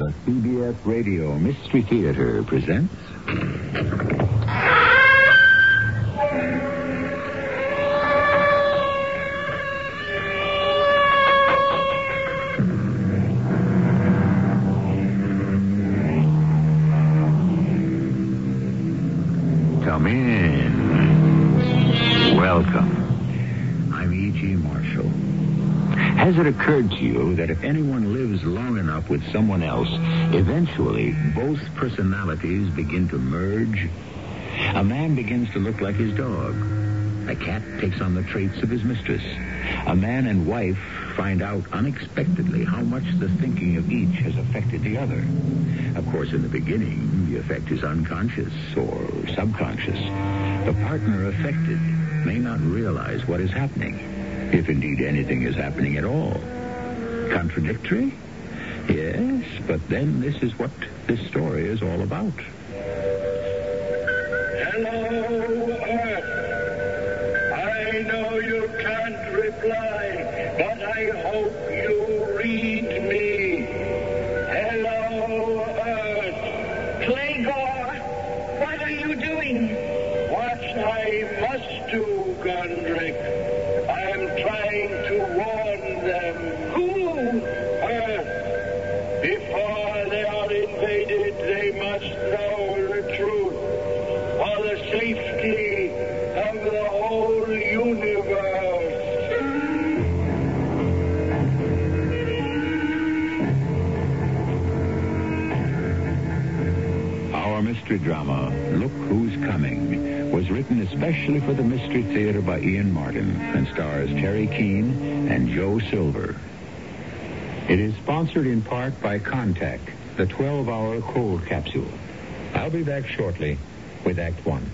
The CBS Radio Mystery Theater presents... Come in. Welcome. I'm E.G. Marshall. Has it occurred to you that if anyone lives long enough with someone else, eventually both personalities begin to merge? A man begins to look like his dog. A cat takes on the traits of his mistress. A man and wife find out unexpectedly how much the thinking of each has affected the other. Of course, in the beginning, the effect is unconscious or subconscious. The partner affected may not realize what is happening, if indeed anything is happening at all. Contradictory? Yes, but then this is what this story is all about. Hello, Earth. I know you can't reply, but I hope you read me. Hello, Earth. Clegor, what are you doing? What I must do, Gondrick. I'm trying to warn them. Who? Earth. Before they are invaded, they must know the truth. For the safety of the whole universe. Our mystery drama, Look Who's Coming, was written especially for the Mystery Theater by Ian Martin and stars Terry Keane and Joe Silver. It is sponsored in part by Contact, the 12-hour cold capsule. I'll be back shortly with Act One.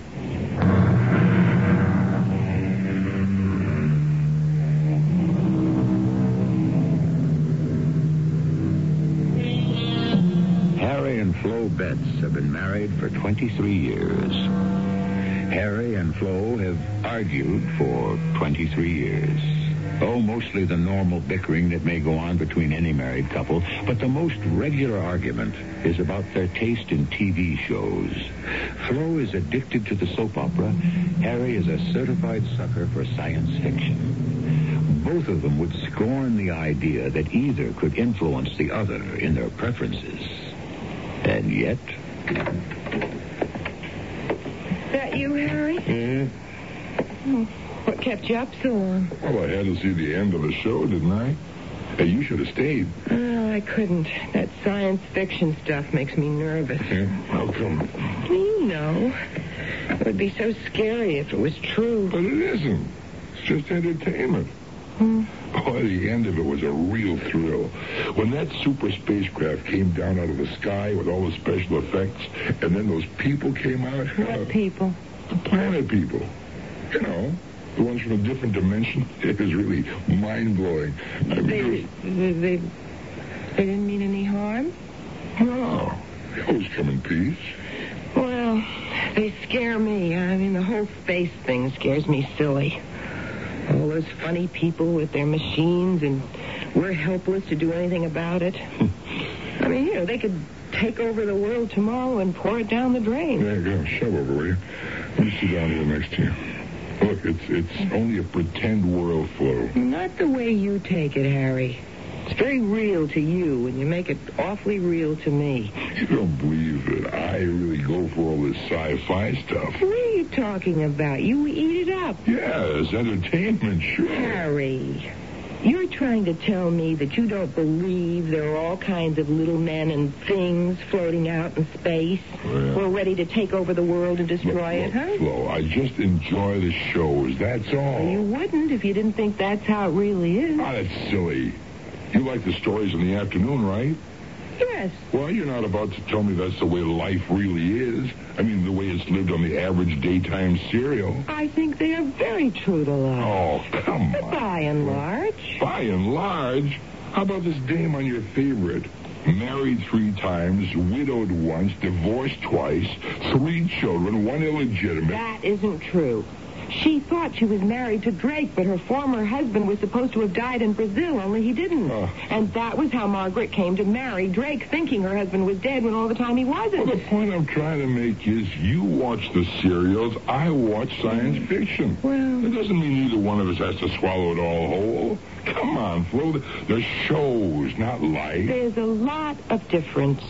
Harry and Flo Betts have been married for 23 years. Harry and Flo have argued for 23 years. Oh, mostly the normal bickering that may go on between any married couple, but the most regular argument is about their taste in TV shows. Flo is addicted to the soap opera. Harry is a certified sucker for science fiction. Both of them would scorn the idea that either could influence the other in their preferences. And yet... That you, Harry? Mm-hmm. Oh, what kept you up so long? Well, I had to see the end of the show, didn't I? Hey, you should have stayed. Oh, I couldn't. That science fiction stuff makes me nervous. Yeah, how come? You know. It would be so scary if it was true. But it isn't. It's just entertainment. Boy, the end of it was a real thrill. When that super spacecraft came down out of the sky with all the special effects, and then those people came out. What people? The planet people. You know, the ones from a different dimension. It was really mind-blowing. I mean, They didn't mean any harm? no. They always come in peace. Well, they scare me. I mean, the whole space thing scares me silly. All those funny people with their machines, and we're helpless to do anything about it. I mean, you know, they could take over the world tomorrow and pour it down the drain. There you go. Shove over, will you? Let me sit down here next to you. Look, it's only a pretend world, Flo. Not the way you take it, Harry. It's very real to you, and you make it awfully real to me. You don't believe that I really go for all this sci-fi stuff. What are you talking about? You eat it up. Yes, entertainment, sure. Harry, you're trying to tell me that you don't believe there are all kinds of little men and things floating out in space Well, who are ready to take over the world and destroy it, huh? Flo, I just enjoy the shows, that's all. You wouldn't if you didn't think that's how it really is. Oh, that's silly. You like the stories in the afternoon, right? Yes. Well, you're not about to tell me that's the way life really is. I mean, the way it's lived on the average daytime serial. I think they are very true to life. Oh, come on. By and large. By and large? How about this dame on your favorite? Married 3 times, widowed once, divorced twice, 3 children, 1 illegitimate. That isn't true. She thought she was married to Drake, but her former husband was supposed to have died in Brazil, only he didn't. And that was how Margaret came to marry Drake, thinking her husband was dead when all the time he wasn't. Well, the point I'm trying to make is you watch the serials, I watch science fiction. Well, it doesn't mean either one of us has to swallow it all whole. Come on, Flo. The shows, not life. There's a lot of difference.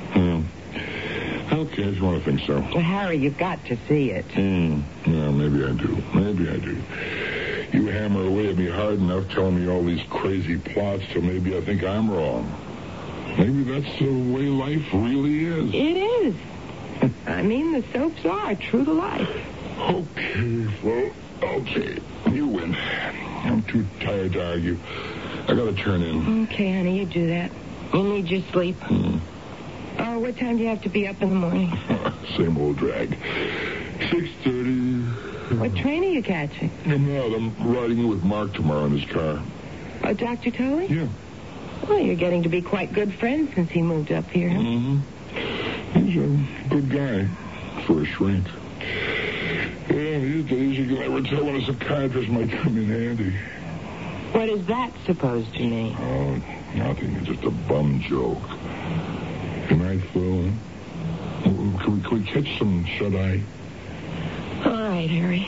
Okay, if you want to think so. Well, Harry, you've got to see it. Yeah, maybe I do. You hammer away at me hard enough telling me all these crazy plots till maybe I think I'm wrong. Maybe that's the way life really is. It is. I mean, the soaps are true to life. Okay, Flo. Okay. You win. I'm too tired to argue. I gotta turn in. Okay, honey, you do that. You need your sleep. Oh, what time do you have to be up in the morning? Same old drag. 6:30. What train are you catching? I'm riding with Mark tomorrow in his car. Oh, Dr. Tolley? Yeah. Well, you're getting to be quite good friends since he moved up here. He's a good guy for a shrink. Yeah, these days you can never tell when a psychiatrist might come in handy. What is that supposed to mean? Oh, nothing. It's just a bum joke. Good night, Phil. Can we catch some shut-eye? All right, Harry.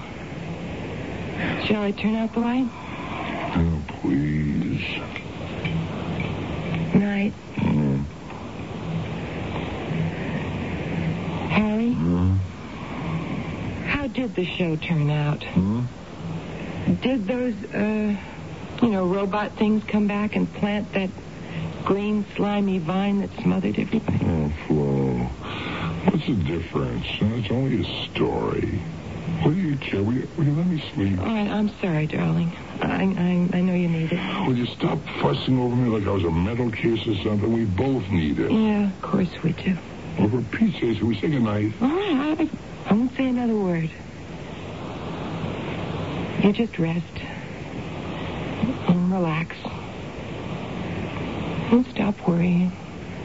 Shall I turn out the light? Oh, please. Night. Harry? How did the show turn out? Did those, robot things come back and plant that green, slimy vine that smothered everybody? Oh, Flo. What's the difference? It's only a story. What do you care? Will you let me sleep? All right, I'm sorry, darling. I know you need it. Will you stop fussing over me like I was a mental case or something? We both need it. Yeah, of course we do. Well, for Pete's sake, can we say goodnight? All right, I won't say another word. You just rest. And relax. And stop worrying.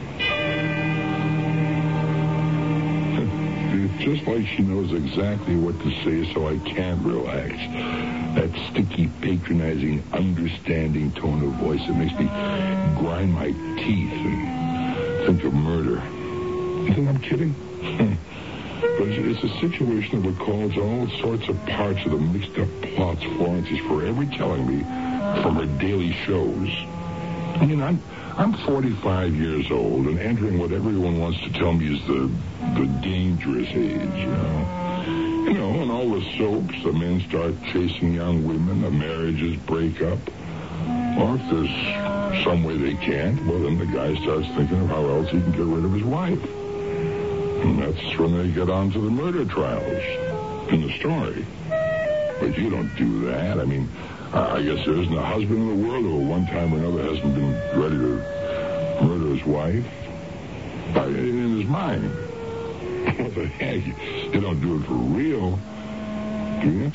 It's just like she knows exactly what to say so I can't relax. That sticky, patronizing, understanding tone of voice that makes me grind my teeth and think of murder. You think I'm kidding? But it's a situation that recalls all sorts of parts of the mixed-up plots Florence is forever telling me from her daily shows. I mean, I'm 45 years old and entering what everyone wants to tell me is the dangerous age, You know, in all the soaps, the men start chasing young women, the marriages break up. Or if there's some way they can't, well, then the guy starts thinking of how else he can get rid of his wife. And that's when they get on to the murder trials in the story. But you don't do that. I mean, I guess there isn't a husband in the world who at one time or another hasn't been ready to murder his wife. In his mind. What the heck? You don't do it for real, do you?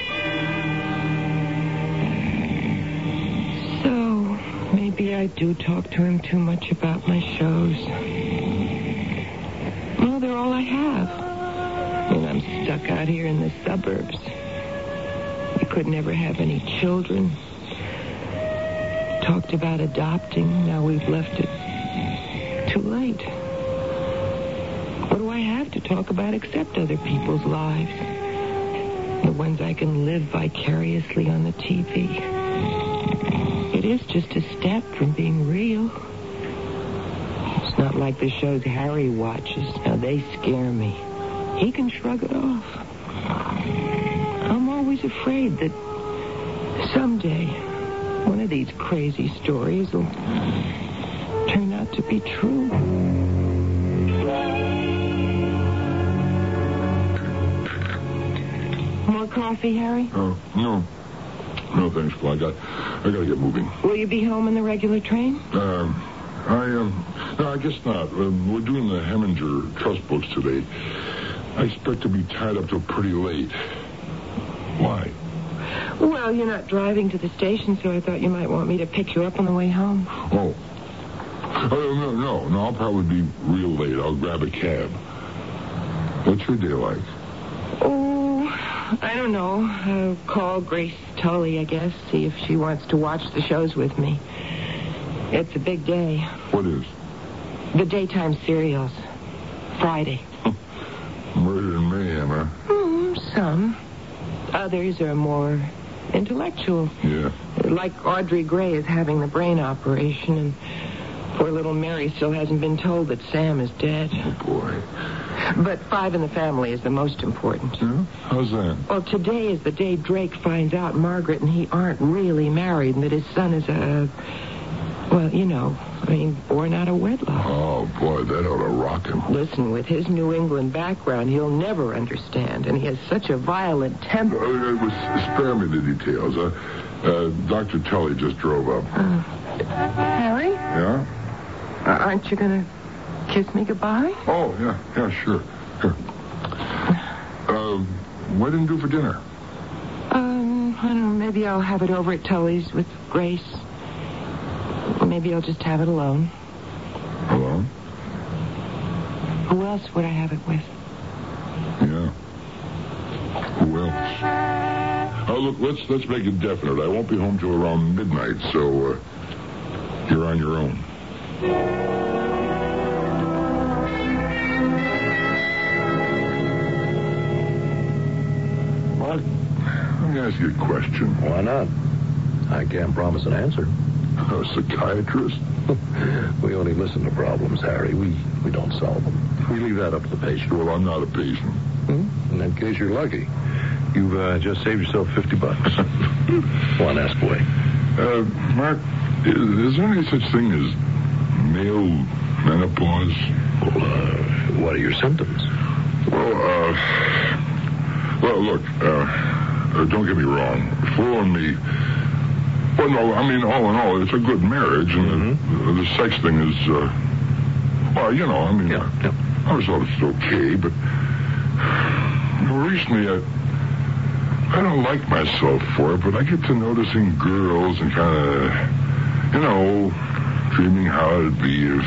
So, maybe I do talk to him too much about my shows. Well, they're all I have. And I'm stuck out here in the suburbs. We could never have any children. Talked about adopting. Now we've left it too late. What do I have to talk about except other people's lives? The ones I can live vicariously on the TV. It is just a step from being real. It's not like the shows Harry watches. Now, they scare me. He can shrug it off. I'm always afraid that someday one of these crazy stories will turn out to be true. More coffee, Harry? Oh, no. No, thanks, Flo. I gotta get moving. Will you be home on the regular train? No, I guess not. We're doing the Heminger Trust books today. I expect to be tied up till pretty late. Why? Well, you're not driving to the station, so I thought you might want me to pick you up on the way home. Oh. No, I'll probably be real late. I'll grab a cab. What's your day like? Oh, I don't know. I'll call Grace Tully, I guess, see if she wants to watch the shows with me. It's a big day. What is? The daytime serials. Friday. Murder and mayhem, huh? Some. Others are more intellectual. Yeah. Like Audrey Gray is having the brain operation, and poor little Mary still hasn't been told that Sam is dead. Oh, boy. But Five in the Family is the most important. Yeah? How's that? Well, today is the day Drake finds out Margaret and he aren't really married and that his son is born out of wedlock. Oh, boy, that ought to rock him. Listen, with his New England background, he'll never understand, and he has such a violent temper. Spare me the details. Dr. Tully just drove up. Harry? Yeah? Aren't you going to kiss me goodbye? Oh, yeah, sure. Here. What did you do for dinner? I don't know, maybe I'll have it over at Tully's with Grace. Or maybe I'll just have it alone. Alone? Who else would I have it with? Yeah. Who else? Oh, look, let's make it definite. I won't be home till around midnight, so you're on your own. What? Let me ask you a question. Why not? I can't promise an answer. A psychiatrist? We only listen to problems, Harry. We don't solve them. We leave that up to the patient. Well, I'm not a patient. In that case, you're lucky. You've just saved yourself $50. Go on, ask away. Mark, is there any such thing as male menopause? Well, what are your symptoms? Well, look, don't get me wrong. Flo and me... Well, no, I mean, all in all, it's a good marriage, and the sex thing is, I was thought it's okay, but recently I don't like myself for it, but I get to noticing girls and kind of, dreaming how it'd be if,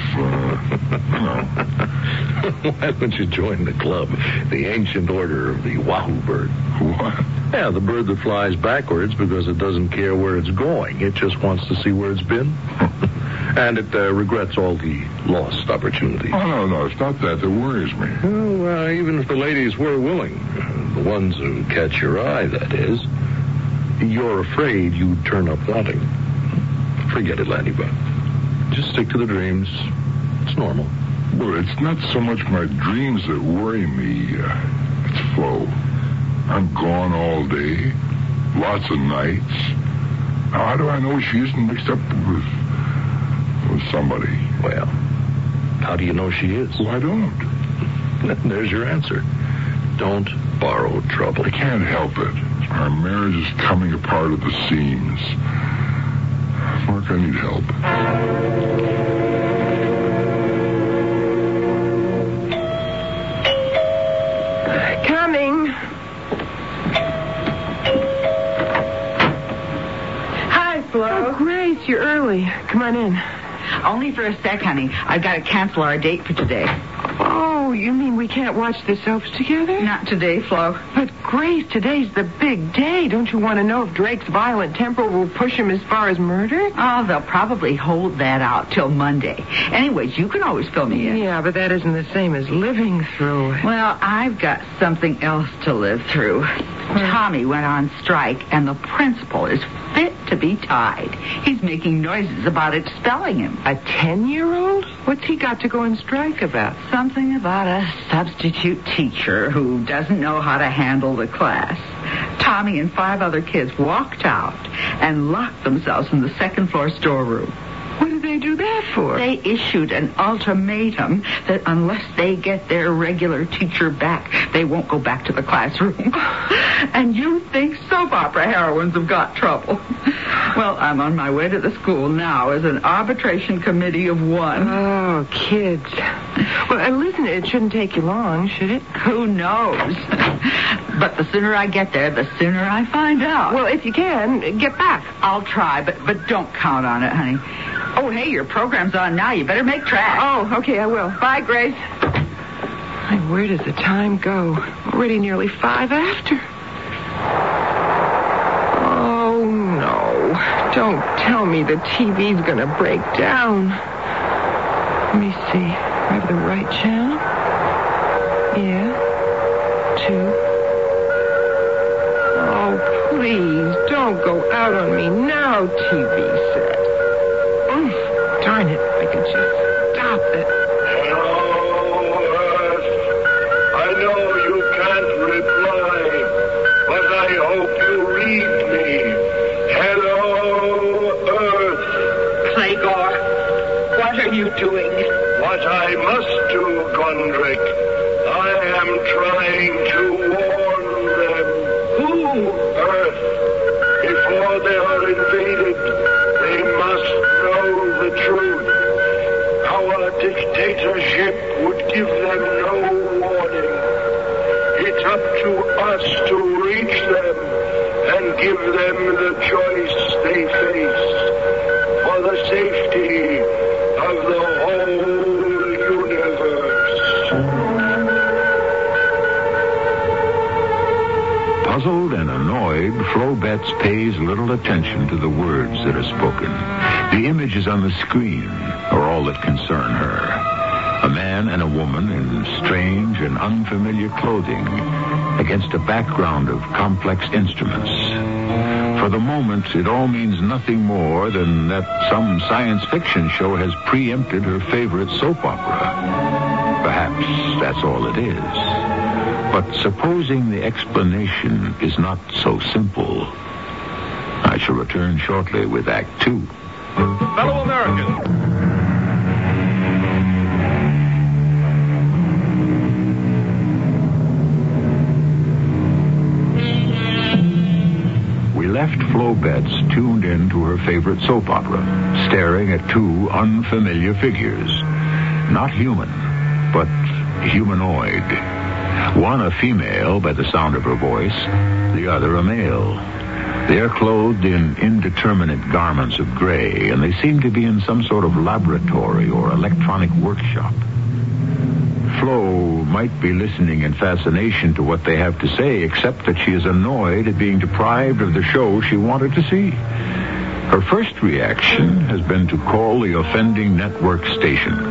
Why don't you join the club, the ancient order of the wahoo bird? What? Yeah, the bird that flies backwards because it doesn't care where it's going. It just wants to see where it's been. And it regrets all the lost opportunities. Oh, no, it's not that worries me. Well, even if the ladies were willing, the ones who catch your eye, that is, you're afraid you'd turn up wanting. Forget it, Lanny-Buck. Just stick to the dreams. It's normal. Well, it's not so much my dreams that worry me. It's Flo. I'm gone all day. Lots of nights. How do I know she isn't mixed up with somebody? Well, how do you know she is? Well, I don't. There's your answer. Don't borrow trouble. I can't help it. Our marriage is coming apart at the seams. Mark, I need help. Coming. Hi, Flo. Oh, Grace, you're early. Come on in. Only for a sec, honey. I've got to cancel our date for today. Oh, you mean we can't watch the soaps together? Not today, Flo. But, Grace, today's the big day. Don't you want to know if Drake's violent temper will push him as far as murder? Oh, they'll probably hold that out till Monday. Anyways, you can always fill me in. Yeah, but that isn't the same as living through it. Well, I've got something else to live through. Tommy went on strike, and the principal is fit to be tied. He's making noises about expelling him. A 10-year-old? What's he got to go on strike about? Something about a substitute teacher who doesn't know how to handle the class. Tommy and 5 other kids walked out and locked themselves in the second-floor storeroom. What did they do that for? They issued an ultimatum that unless they get their regular teacher back, they won't go back to the classroom. And you think soap opera heroines have got trouble. Well, I'm on my way to the school now as an arbitration committee of 1. Oh, kids. Well, listen, it shouldn't take you long, should it? Who knows? But the sooner I get there, the sooner I find out. Well, if you can, get back. I'll try, but don't count on it, honey. Oh, hey, your program's on now. You better make tracks. Oh, okay, I will. Bye, Grace. Where does the time go? Already nearly 5 after. Don't tell me the TV's going to break down. Let me see. I have the right channel. Yeah. 2. Oh, please, don't go out on me now, TV set. Darn it, I could just stop it. Hello, Earth. I know you can't reply, but I hope you read me. Hello, Earth. Playgor, what are you doing? What I must do, Gondrick. I am trying to warn them. Who? Earth. Before they are invaded, they must know the truth. Our dictatorship would give them no warning. It's up to us to reach them and give them the choice they face for the safety of the whole universe. Puzzled and annoyed, Flo Betts pays little attention to the words that are spoken. The images on the screen are all that concern her. A man and a woman in strange and unfamiliar clothing against a background of complex instruments. For the moment, it all means nothing more than that some science fiction show has preempted her favorite soap opera. Perhaps that's all it is. But supposing the explanation is not so simple, I shall return shortly with Act 2. Fellow Americans, we left Flo Betts tuned in to her favorite soap opera, staring at 2 unfamiliar figures. Not human, but humanoid. One a female by the sound of her voice, the other a male. They are clothed in indeterminate garments of gray, and they seem to be in some sort of laboratory or electronic workshop. Flo might be listening in fascination to what they have to say, except that she is annoyed at being deprived of the show she wanted to see. Her first reaction has been to call the offending network station.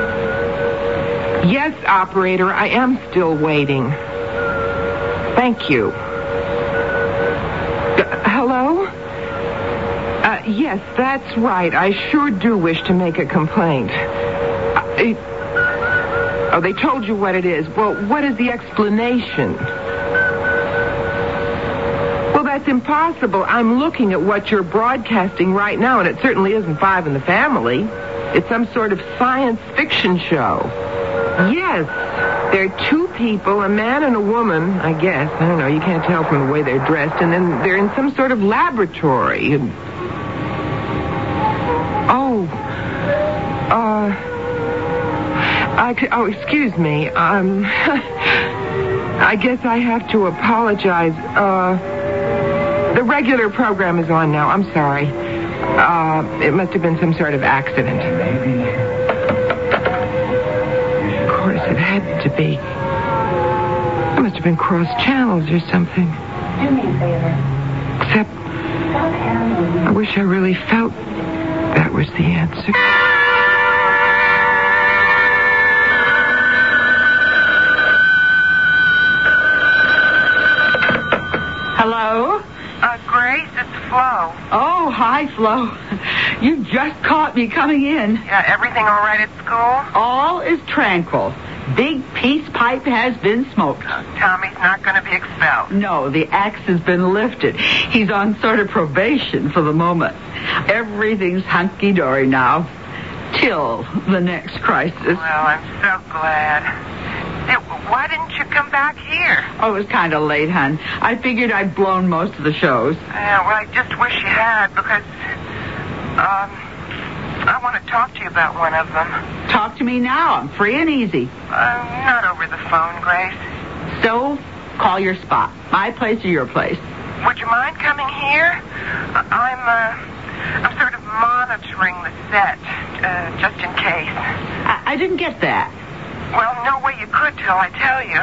Yes, operator, I am still waiting. Thank you. Hello? Yes, that's right. I sure do wish to make a complaint. Oh, they told you what it is. Well, what is the explanation? Well, that's impossible. I'm looking at what you're broadcasting right now, and it certainly isn't Five in the Family. It's some sort of science fiction show. Yes, there are 2 people, a man and a woman, I guess. I don't know, you can't tell from the way they're dressed. And then they're in some sort of laboratory. Excuse me. I guess I have to apologize. The regular program is on now. I'm sorry. It must have been some sort of accident. It had to be. It must have been cross channels or something. Do me a favor. Except, I wish I really felt that was the answer. Hello? Grace, it's Flo. Oh, hi, Flo. You just caught me coming in. Yeah, everything all right at school? All is tranquil. Big peace pipe has been smoked. Tommy's not going to be expelled. No, the axe has been lifted. He's on sort of probation for the moment. Everything's hunky-dory now. Till the next crisis. Well, I'm so glad. Hey, why didn't you come back here? Oh, it was kind of late, hon. I figured I'd blown most of the shows. Yeah, well, I just wish you had, because, I want to talk to you about one of them. Talk to me now. I'm free and easy. Not over the phone, Grace. So, call your spot. My place or your place? Would you mind coming here? I'm sort of monitoring the set, just in case. I didn't get that. Well, no way you could till I tell you.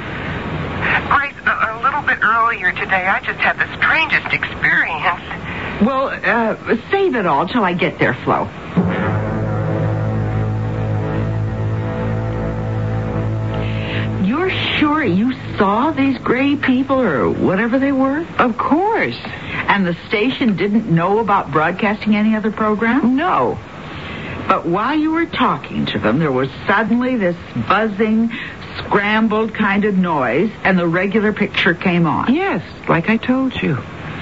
Grace, a little bit earlier today, I just had the strangest experience. Well, save it all till I get there, Flo. You're sure you saw these gray people or whatever they were? Of course. And the station didn't know about broadcasting any other program? No. But while you were talking to them, there was suddenly this buzzing, scrambled kind of noise, and the regular picture came on. Yes, like I told you.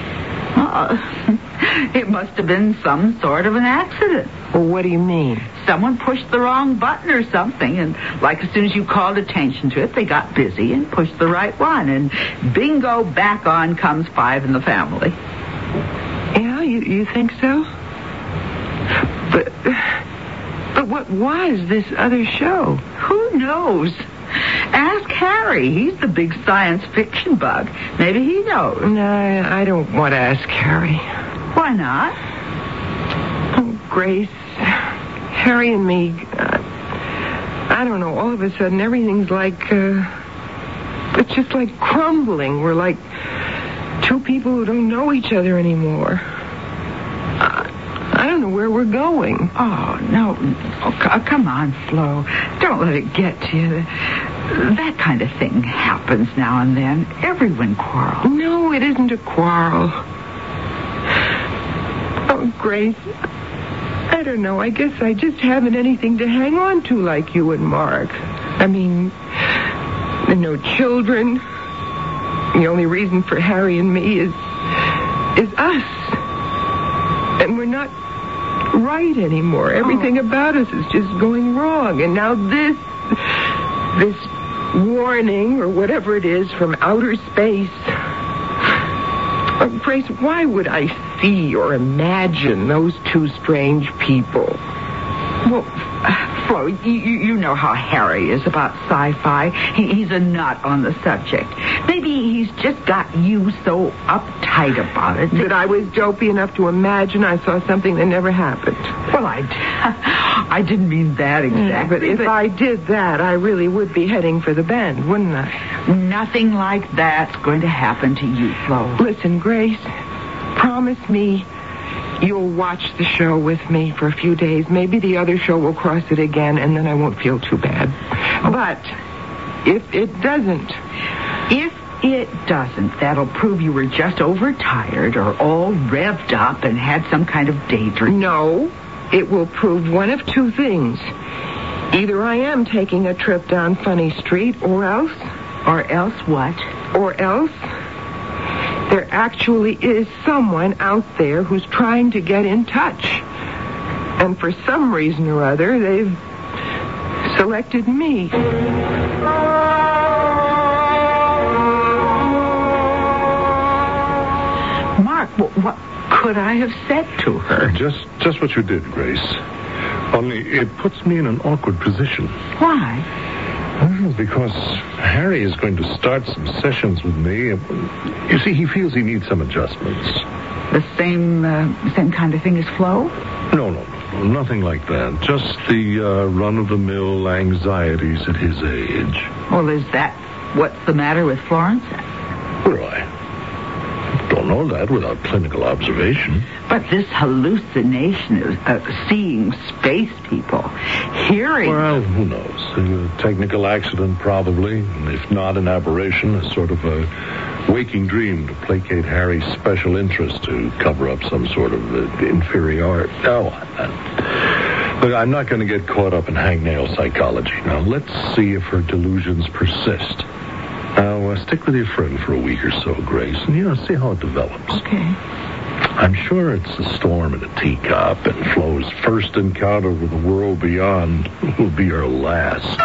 It must have been some sort of an accident. Well, what do you mean? Someone pushed the wrong button or something, and like as soon as you called attention to it, they got busy and pushed the right one, and bingo, back on comes Five in the Family. Yeah, you think so? But what was this other show? Who knows? Ask Harry. He's the big science fiction bug. Maybe he knows. No, I don't want to ask Harry. Why not? Oh, Grace, Harry and me, I don't know, all of a sudden everything's like, it's just like crumbling. We're like two people who don't know each other anymore. I don't know where we're going. Oh, no. Oh, come on, Flo. Don't let it get to you. That kind of thing happens now and then. Everyone quarrels. No, it isn't a quarrel. Oh, Grace, I don't know. I guess I just haven't anything to hang on to like you and Mark. I mean, no children. The only reason for Harry and me is us. And we're not right anymore. Everything about us is just going wrong. And now this warning or whatever it is from outer space. Oh, Grace, why would I see or imagine those two strange people? Well, Flo, you know how Harry is about sci-fi. He's a nut on the subject. Maybe he's just got you so uptight about it that I was dopey enough to imagine I saw something that never happened. Well, I didn't mean that exactly. But if I did that, I really would be heading for the bend, wouldn't I? Nothing like that's going to happen to you, Flo. Listen, Grace, promise me you'll watch the show with me for a few days. Maybe the other show will cross it again, and then I won't feel too bad. But if it doesn't... If it doesn't, that'll prove you were just overtired or all revved up and had some kind of daydream. No, it will prove one of two things. Either I am taking a trip down Funny Street, or else... Or else what? Or else... there actually is someone out there who's trying to get in touch. And for some reason or other, they've selected me. Mark, what could I have said to her? Just what you did, Grace. Only it puts me in an awkward position. Why? Well, because Harry is going to start some sessions with me. You see, he feels he needs some adjustments. The same kind of thing as Flo? No, nothing like that. Just the run-of-the-mill anxieties at his age. Well, is that what's the matter with Florence? Well, I don't know that without clinical observation. But this hallucination of seeing space people, hearing... Well, who knows? A technical accident, probably. And if not an aberration, a sort of a waking dream to placate Harry's special interest, to cover up some sort of inferiority. No, look, I'm not going to get caught up in hangnail psychology. Now, let's see if her delusions persist. Now, stick with your friend for a week or so, Grace, and, see how it develops. Okay. I'm sure it's a storm in a teacup, and Flo's first encounter with the world beyond will be her last.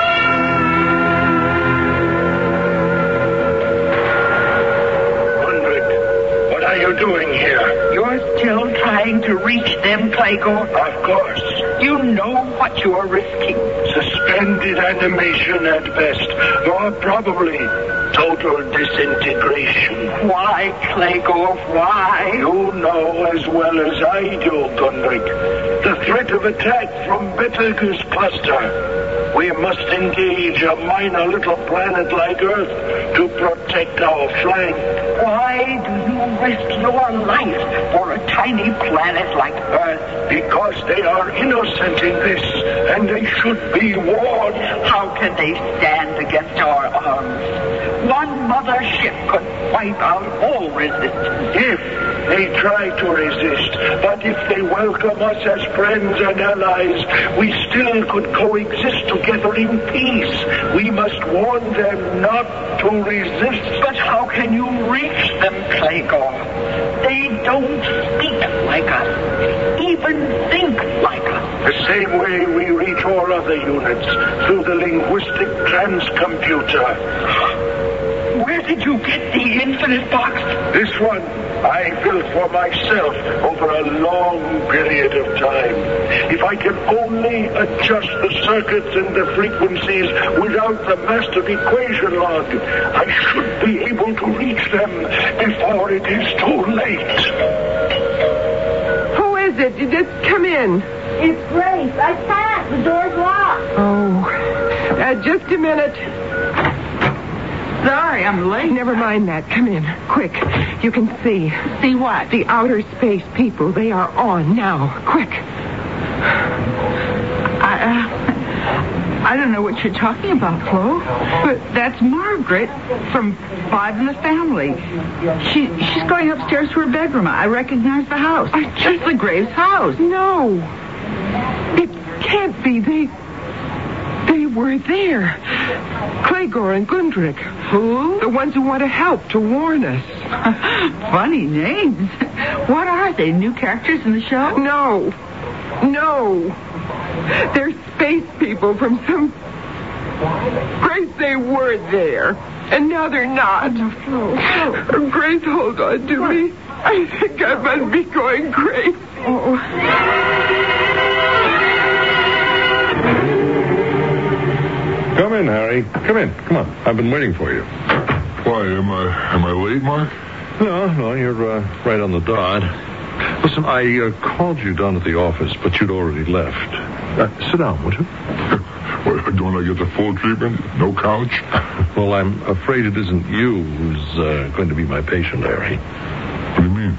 What are you doing here? You're still trying to reach them, Clayco? Of course. You know what you're risking. Suspended animation at best. More probably, total disintegration. Why, Clayco, why? You know as well as I do, Gundrick. The threat of attack from Betelgeuse cluster. We must engage a minor little planet like Earth to protect our flank. Why do you risk your life for a tiny planet like Earth? Because they are innocent in this, and they should be warned. How can they stand against our arms? One mother ship could wipe out all resistance. If they try to resist, but if they welcome us as friends and allies, we still could coexist together in peace. We must warn them not to resist. But how can you reach them, Clegor? They don't speak like us, even think like us. The same way we reach all other units, through the linguistic transcomputer. Where did you get the infinite box? This one I built for myself over a long period of time. If I can only adjust the circuits and the frequencies without the master equation log, I should be able to reach them before it is too late. Who is it? You just come in. It's Grace. I can't. The door's locked. Oh, just a minute. Sorry, I'm late. Never mind that. Come in, quick. You can see. See what? The outer space people. They are on now. Quick. I don't know what you're talking about, Flo. But that's Margaret from Five in the Family. She's going upstairs to her bedroom. I recognize the house. It's the Graves' house. No. It can't be. They were there. Clegor and Gundrick. Who? The ones who want to help, to warn us. Funny names. What are they? New characters in the show? No. They're space people from some... Grace, they were there. And now they're not. No. Grace, hold on to me. I think I must be going crazy. Come in, Harry. Come in. Come on. I've been waiting for you. Why, am I late, Mark? No, you're right on the dot. Listen, I called you down at the office, but you'd already left. Sit down, would you? Well, don't I get the full treatment? No couch? Well, I'm afraid it isn't you who's going to be my patient, Harry. What do you mean?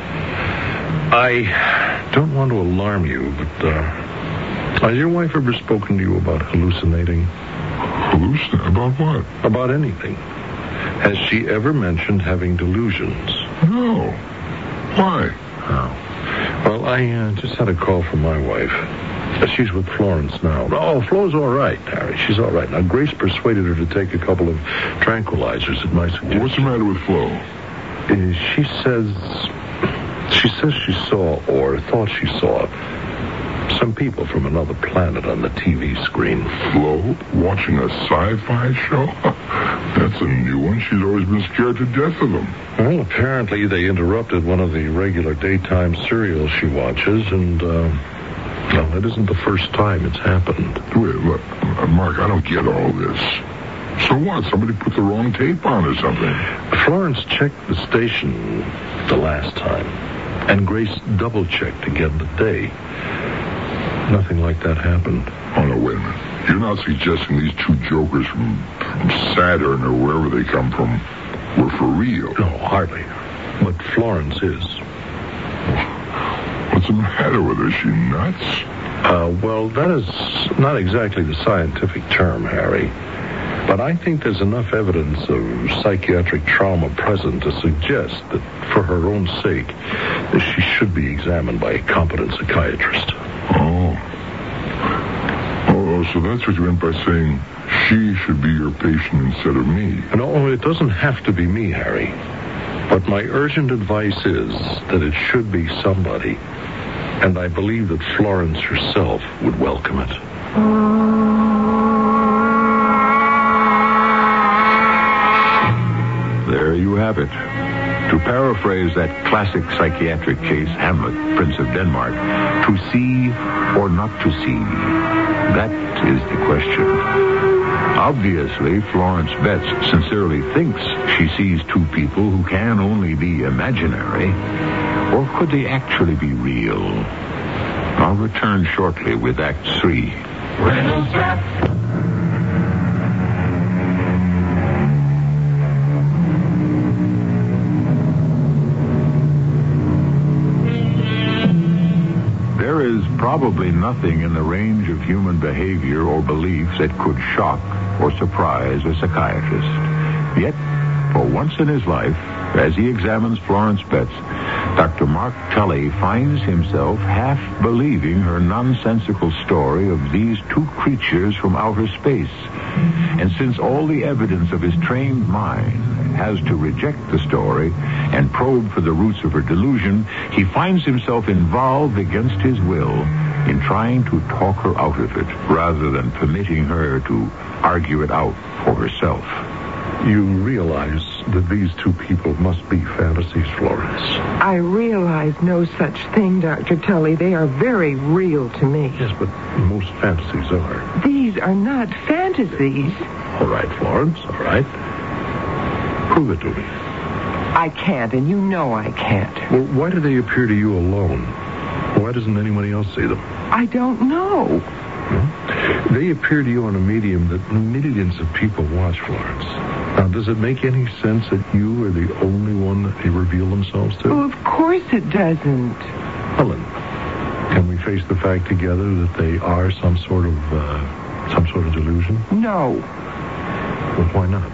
I don't want to alarm you, but has your wife ever spoken to you about hallucinating? Hallucinate? About what? About anything. Has she ever mentioned having delusions? No. Why? Oh. Well, I just had a call from my wife. She's with Florence now. Oh, Flo's all right, Harry. She's all right. Now, Grace persuaded her to take a couple of tranquilizers at my suggestion. What's the matter with Flo? She says she saw, or thought she saw, some people from another planet on the TV screen. Flo? Watching a sci-fi show? That's a new one. She's always been scared to death of them. Well, apparently they interrupted one of the regular daytime serials she watches, and, well, it isn't the first time it's happened. Wait, look, Mark, I don't get all this. So what? Somebody put the wrong tape on or something? Florence checked the station the last time, and Grace double-checked again today. Nothing like that happened. Oh, no, wait a minute. You're not suggesting these two jokers from Saturn or wherever they come from were for real? No, hardly. But Florence is. What's the matter with her? Is she nuts? Well, that is not exactly the scientific term, Harry. But I think there's enough evidence of psychiatric trauma present to suggest that for her own sake, she should be examined by a competent psychiatrist. Oh, so that's what you meant by saying she should be your patient instead of me. No, it doesn't have to be me, Harry. But my urgent advice is that it should be somebody. And I believe that Florence herself would welcome it. There you have it. To paraphrase that classic psychiatric case, Hamlet, Prince of Denmark, to see or not to see, that is the question. Obviously, Florence Betts sincerely thinks she sees two people who can only be imaginary. Or could they actually be real? I'll return shortly with Act 3. Reynolds Wrap. probably nothing in the range of human behavior or beliefs that could shock or surprise a psychiatrist. Yet, for once in his life, as he examines Florence Betts, Dr. Mark Tully finds himself half believing her nonsensical story of these two creatures from outer space. And since all the evidence of his trained mind has to reject the story and probe for the roots of her delusion, he finds himself involved against his will in trying to talk her out of it, rather than permitting her to argue it out for herself. You realize that these two people must be fantasies, Florence. I realize no such thing, Dr. Tully. They are very real to me. Yes, but most fantasies are. These are not fantasies. All right, Florence, all right. Prove it to me. I can't, and you know I can't. Well, why do they appear to you alone? Why doesn't anybody else see them? I don't know. They appear to you on a medium that millions of people watch, Florence. Now, does it make any sense that you are the only one that they reveal themselves to? Oh, of course it doesn't. Helen, can we face the fact together that they are some sort of delusion? No. Well, why not?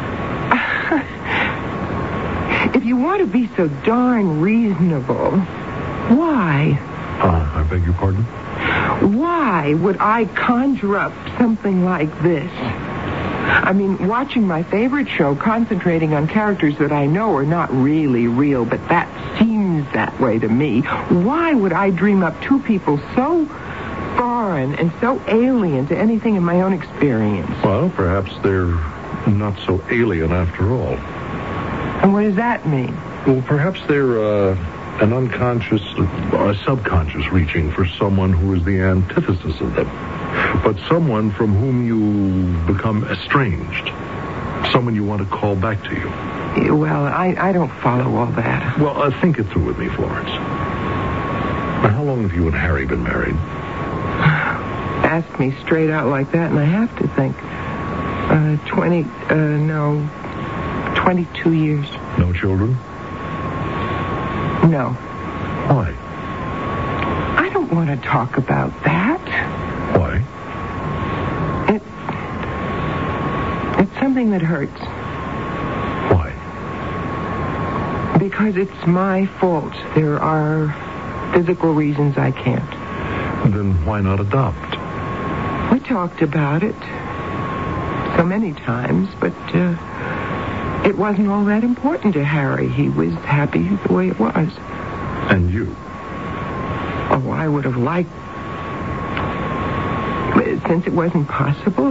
If you want to be so darn reasonable, why? I beg your pardon? Why would I conjure up something like this? I mean, watching my favorite show, concentrating on characters that I know are not really real, but that seems that way to me. Why would I dream up two people so foreign and so alien to anything in my own experience? Well, perhaps they're not so alien after all. And what does that mean? Well, perhaps they're an unconscious or a subconscious reaching for someone who is the antithesis of them, but someone from whom you become estranged, someone you want to call back to you. Well, I don't follow all that. Well, think it through with me, Florence. Now, how long have you and Harry been married? Ask me straight out like that, and I have to think. 22 years. No children? No. Why? I don't want to talk about that. Why? It's something that hurts. Why? Because it's my fault. There are physical reasons I can't. Then why not adopt? We talked about it so many times, but it wasn't all that important to Harry. He was happy the way it was. And you? Oh, I would have liked... Since it wasn't possible...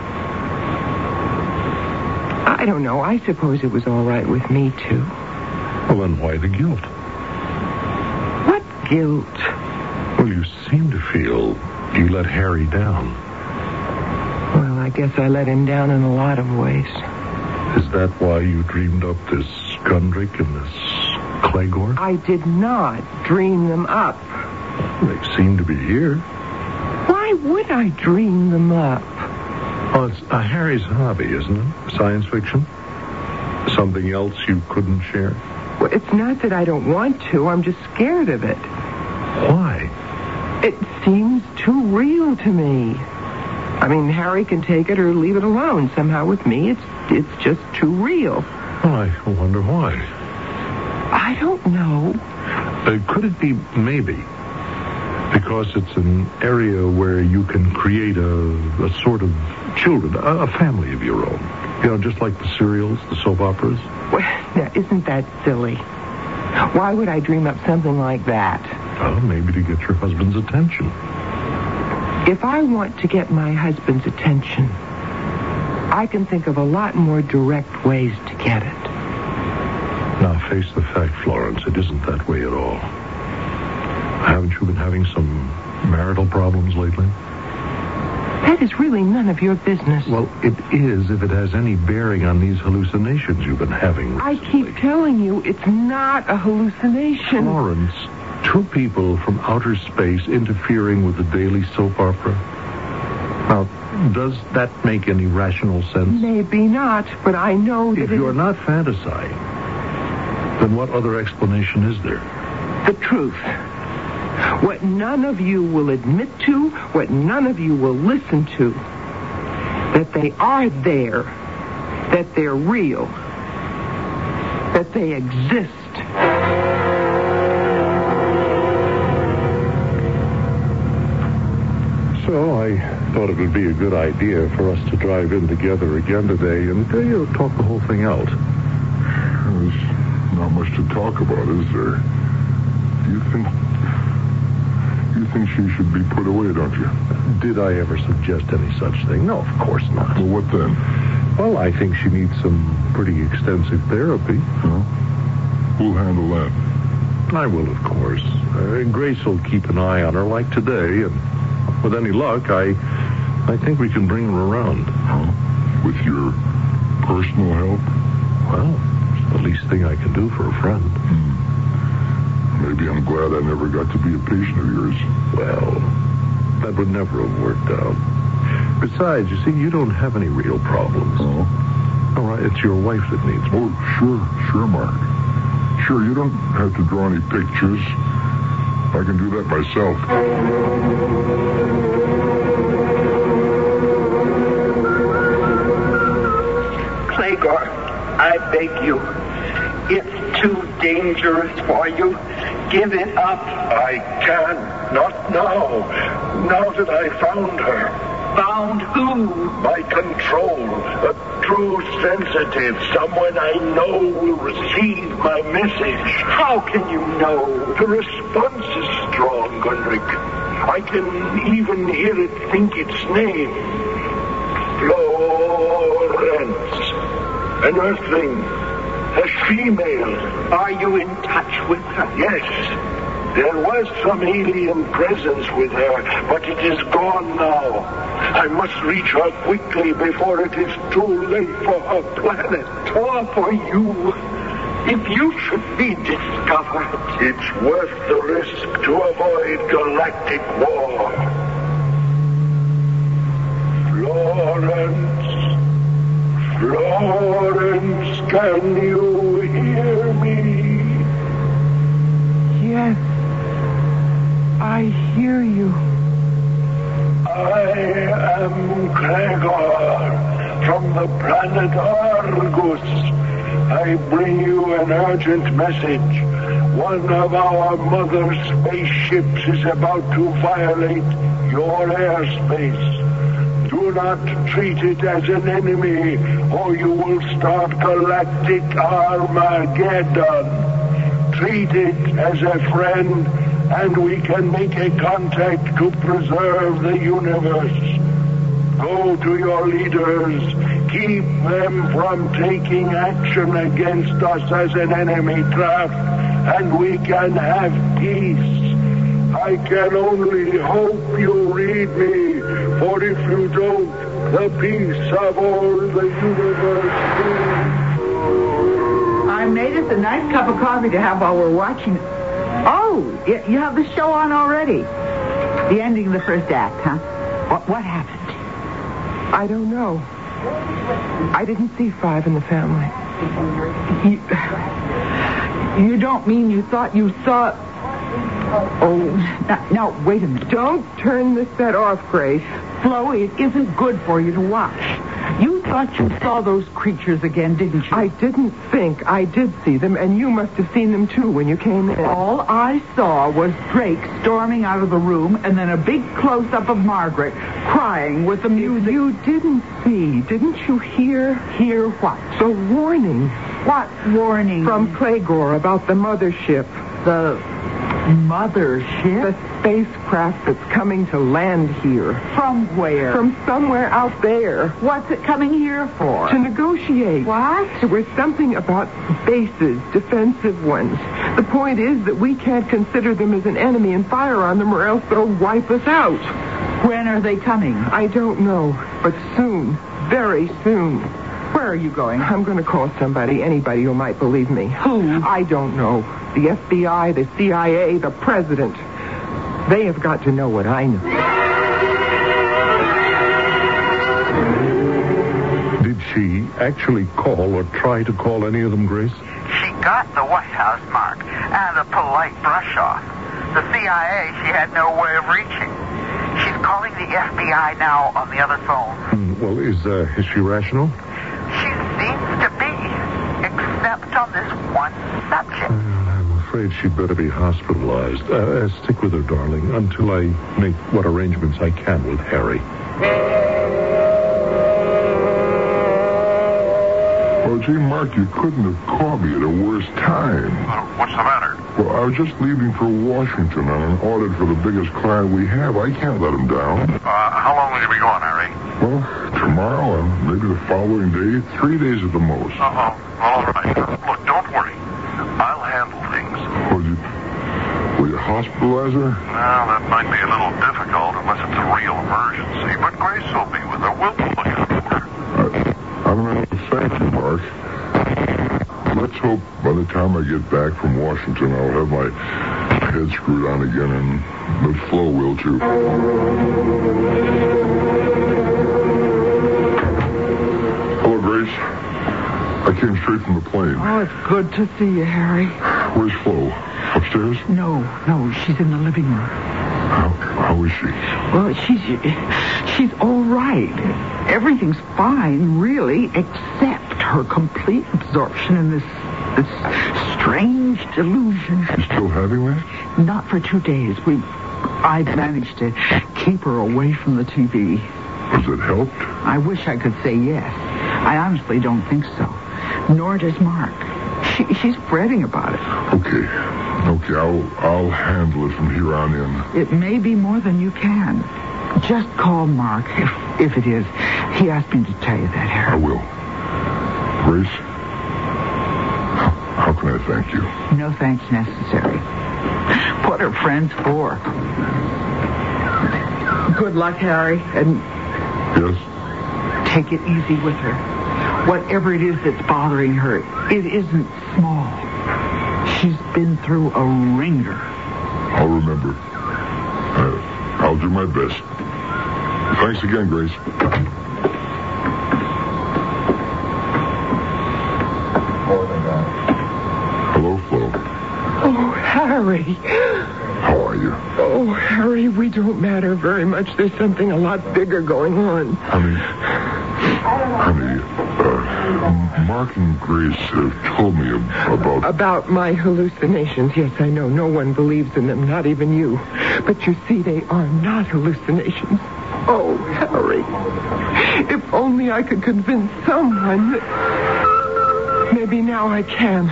I don't know. I suppose it was all right with me, too. Well, then why the guilt? What guilt? Well, you seem to feel you let Harry down. Well, I guess I let him down in a lot of ways. Is that why you dreamed up this Gundrick and this Clegor? I did not dream them up. They seem to be here. Why would I dream them up? Well, it's Harry's hobby, isn't it? Science fiction? Something else you couldn't share? Well, it's not that I don't want to. I'm just scared of it. Why? It seems too real to me. I mean, Harry can take it or leave it alone. Somehow with me, it's just too real. Well, I wonder why. I don't know. Could it be maybe because it's an area where you can create a sort of children, a family of your own? You know, just like the serials, the soap operas? Well, now, isn't that silly? Why would I dream up something like that? Well, maybe to get your husband's attention. If I want to get my husband's attention, I can think of a lot more direct ways to get it. Now, face the fact, Florence, it isn't that way at all. Haven't you been having some marital problems lately? That is really none of your business. Well, it is if it has any bearing on these hallucinations you've been having recently. I keep telling you, it's not a hallucination. Florence, two people from outer space interfering with the daily soap opera. Now, does that make any rational sense? Maybe not, but I know that if you're not fantasizing, then what other explanation is there? The truth. What none of you will admit to, what none of you will listen to, that they are there, that they're real, that they exist. So I thought it would be a good idea for us to drive in together again today and talk the whole thing out. There's not much to talk about, is there? You think she should be put away, don't you? Did I ever suggest any such thing? No, of course not. Well, what then? Well, I think she needs some pretty extensive therapy. Huh? Who'll handle that? I will, of course. Grace will keep an eye on her like today, and with any luck, I think we can bring her around. Huh? With your personal help? Well, it's the least thing I can do for a friend. Maybe I'm glad I never got to be a patient of yours. Well, that would never have worked out. Besides, you see, you don't have any real problems. Oh? All right, it's your wife that needs me. Oh, sure, Mark. Sure, you don't have to draw any pictures. I can do that myself. Clegor, I beg you. It's too dangerous for you. Give it up. I can't. Not now. Now that I found her. Found who? My control. A true sensitive. Someone I know will receive my message. How can you know? The response is strong, Gunrick. I can even hear it think its name. Florence. An earthling. A female. Are you in touch with her? Yes. There was some alien presence with her, but it is gone now. I must reach her quickly before it is too late for her planet or for you. If you should be discovered, it's worth the risk to avoid galactic war. Florence, can you hear me? Yes, I hear you. I am Clegor from the planet Argus. I bring you an urgent message. One of our mother spaceships is about to violate your airspace. Do not treat it as an enemy, or you will start galactic Armageddon. Treat it as a friend, and we can make a contact to preserve the universe. Go to your leaders. Keep them from taking action against us as an enemy craft, and we can have peace. I can only hope you read me, for if you don't, the peace of all the universe I made us a nice cup of coffee to have while we're watching. Oh, you have the show on already. The ending of the first act, huh? What happened? I don't know. I didn't see 5 in the family. You don't mean you thought you saw... Oh, now, wait a minute. Don't turn the set off, Grace. Flo, it isn't good for you to watch. You thought you saw those creatures again, didn't you? I didn't think. I did see them, and you must have seen them, too, when you came in. All I saw was Drake storming out of the room, and then a big close-up of Margaret crying with the music. You didn't see. Didn't you hear? Hear what? The warning. What warning? From Clegor about the mothership. The mothership? The spacecraft that's coming to land here. From where? From somewhere out there. What's it coming here for? To negotiate. What? There was something about bases, defensive ones. The point is that we can't consider them as an enemy and fire on them, or else they'll wipe us out. When are they coming? I don't know, but soon. Very soon. Where are you going? I'm going to call somebody, anybody who might believe me. Who? I don't know. The FBI, the CIA, the president. They have got to know what I know. Did she actually call or try to call any of them, Grace? She got the White House, Mark, and a polite brush-off. the CIA she had no way of reaching. She's calling the FBI now on the other phone. Well, is she rational? She seems to be, except on this one subject. I'm afraid she'd better be hospitalized. Stick with her, darling, until I make what arrangements I can with Harry. Oh, gee, Mark, you couldn't have called me at a worse time. What's the matter? Well, I was just leaving for Washington on an audit for the biggest client we have. I can't let him down. How long will you be gone, Harry? Well, tomorrow and maybe the following day. 3 days at the most. Well, all right. Look, don't worry. I'll handle things. Will you hospitalize her? Well, that might be a little difficult unless it's a real emergency. But Grace will be with her. We'll look out for her. I don't know. Thank you, Mark. Let's hope by the time I get back from Washington, I'll have my head screwed on again, and the Flo will, too. Hello, Grace. I came straight from the plane. Oh, it's good to see you, Harry. Where's Flo? Upstairs? No, she's in the living room. How is she? Well, she's all right. Everything's fine, really, except her complete absorption in this strange delusion. She's still having that? Not for 2 days. I've managed to keep her away from the TV. Has it helped? I wish I could say yes. I honestly don't think so. Nor does Mark. She's fretting about it. Okay, I'll handle it from here on in. It may be more than you can. Just call Mark, if it is. He asked me to tell you that, Harry. I will. Grace, how can I thank you? No thanks necessary. What are friends for? Good luck, Harry, and... Yes? Take it easy with her. Whatever it is that's bothering her, it isn't small. She's been through a ringer. I'll remember. I'll do my best. Thanks again, Grace. Hello, Flo. Oh, Harry. How are you? Oh, Harry, we don't matter very much. There's something a lot bigger going on. Honey, Mark and Grace have told me about... About my hallucinations. Yes, I know. No one believes in them, not even you. But you see, they are not hallucinations. Oh, Harry, if only I could convince someone that... Maybe now I can.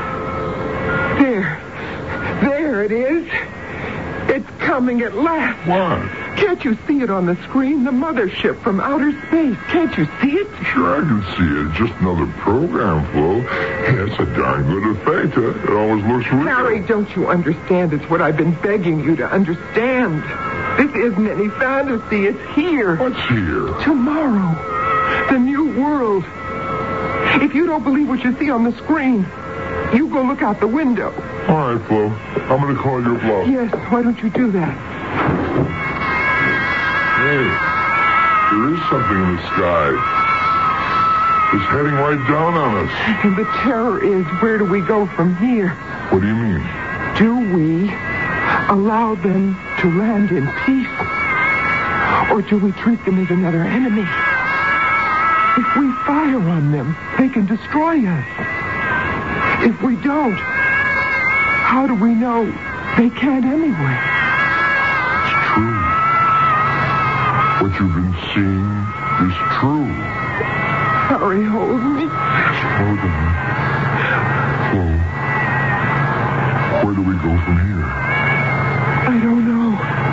There it is. It's coming at last. What? Can't you see it on the screen? The mothership from outer space. Can't you see it? Sure, I can see it. It's just another program, Flo. Hey, it's a darn good effect. It always looks real. Harry, don't you understand? It's what I've been begging you to understand. This isn't any fantasy. It's here. What's here? Tomorrow. The new world. If you don't believe what you see on the screen, you go look out the window. All right, Flo. I'm going to call your bluff. Yes, why don't you do that? Hey, there is something in the sky. It's heading right down on us. And the terror is, where do we go from here? What do you mean? Do we allow them to land in peace? Or do we treat them as another enemy? If we fire on them, they can destroy us. If we don't, how do we know they can't anyway? It's true. What you've been seeing is true. Harry, hold me. Hold on. Flo, where do we go from here? I don't know.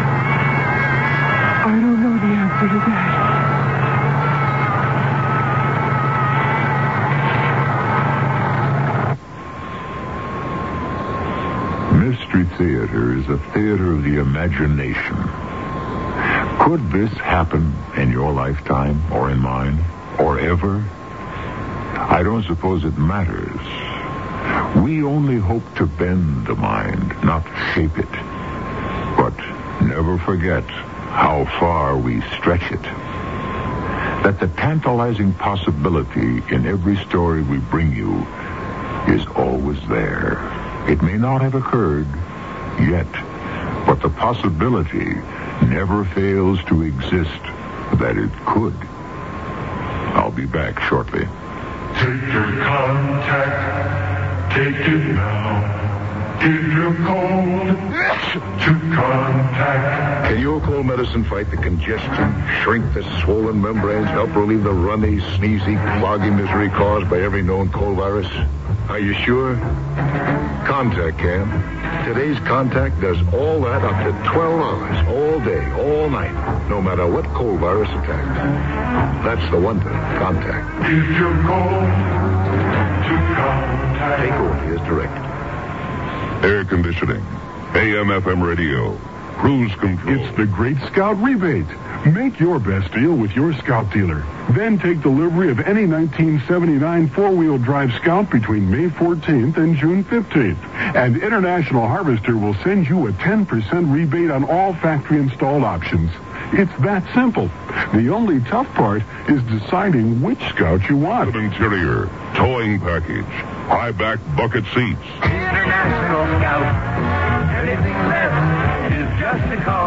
I don't know the answer to that. Mystery Theater is a theater of the imagination. Could this happen in your lifetime, or in mine, or ever? I don't suppose it matters. We only hope to bend the mind, not shape it. But never forget how far we stretch it. That the tantalizing possibility in every story we bring you is always there. It may not have occurred yet, but the possibility never fails to exist that it could. I'll be back shortly. Take your contact, take it now. Give your cold to contact. Can your cold medicine fight the congestion, shrink the swollen membranes, help relieve the runny, sneezy, cloggy misery caused by every known cold virus? Are you sure? Contact can. Today's Contact does all that up to 12 hours, all day, all night, no matter what cold virus attacks. That's the wonder of Contact. Give your cold to contact. Take Orpheus direct. Air conditioning, AM/FM radio, cruise control. It's the Great Scout Rebate. Make your best deal with your Scout dealer. Then take delivery of any 1979 four-wheel drive Scout between May 14th and June 15th. And International Harvester will send you a 10% rebate on all factory-installed options. It's that simple. The only tough part is deciding which Scout you want. Interior, towing package, high-back bucket seats. International Scout. Anything less is just a call.